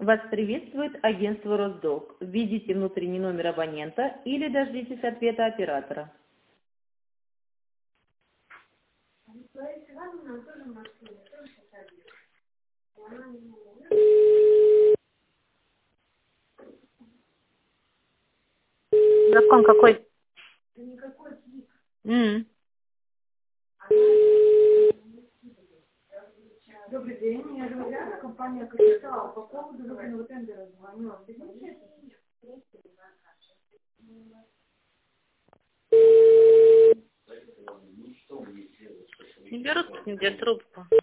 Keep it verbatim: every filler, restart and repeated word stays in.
Вас приветствует агентство «Росдолг». Введите внутренний номер абонента или дождитесь ответа оператора. Закон какой? М. Добрый день, меня зовут Яна, компания «Капитал». По поводу выгодного тендера звоню. Не берут нигде трубку.